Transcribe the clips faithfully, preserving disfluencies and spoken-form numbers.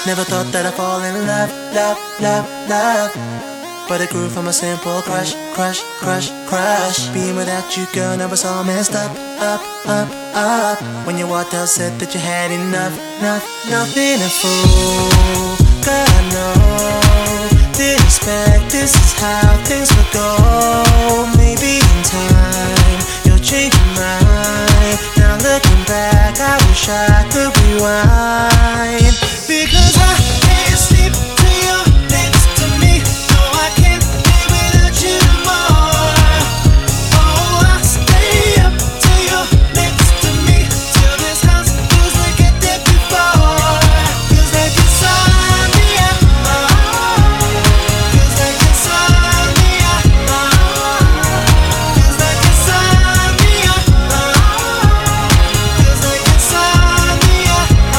Never thought that I'd fall in love, love, love, love. But it grew from a simple crush, crush, crush, crush. Being without you, girl, now it's all messed up, up, up, up. When you walked out, said that you had enough, enough, nothing a fool. God, I know, didn't expect this is how things would go. Maybe in time, you'll change your mind. Now looking back, I wish I could rewind. Because I can't sleep till you're next to me. No, I can't live without you no more. Oh, I'll stay up till you're next to me, till this house feels like it did before. Feels like insomnia. Feels like insomnia. Feels like insomnia. Feels like insomnia.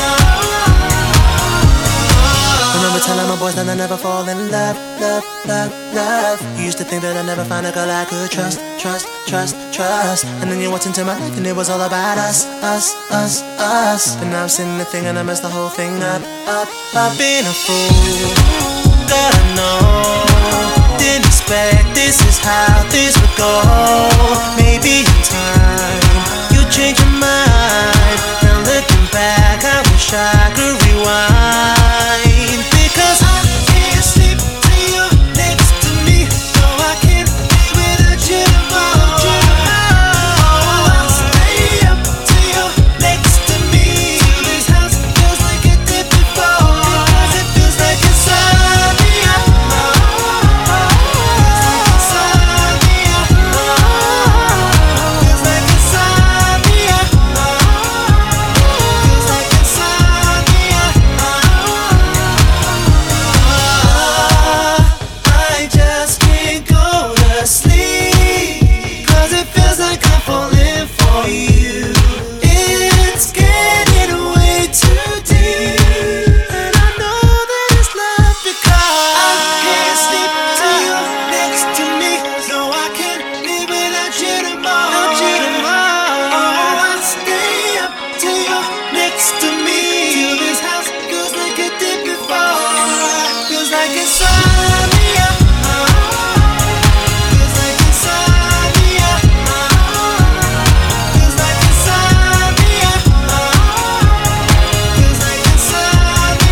Remember telling my boys that I never fall in love, love, love, love. You used to think that I'd never find a girl I could trust, trust, trust, trust. And then you walked into my life and it was all about us, us, us, us. But now I'm sitting there thinking I messed the whole thing up, up, up. Being a fool, God, I know, didn't expect this is how this would go. Maybe in time, you change your mind. Now looking back, I wish I could rewind.